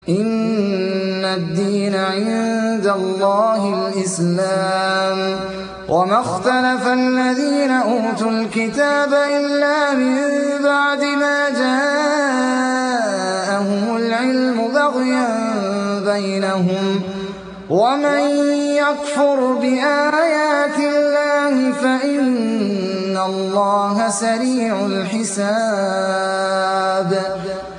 إن الدين عند الله الإسلام وما اختلف الذين أوتوا الكتاب إلا من بعد ما جاءهم العلم بغيا بينهم ومن يكفر بآيات الله فإن الله سريع الحساب